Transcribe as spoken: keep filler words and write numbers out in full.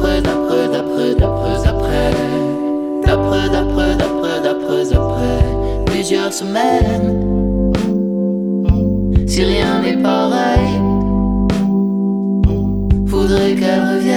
d'après, d'après, d'après, d'après, d'après, d'après, d'après, d'après, d'après, d'après plusieurs semaines. Si rien n'est pareil, faudrait qu'elle revienne.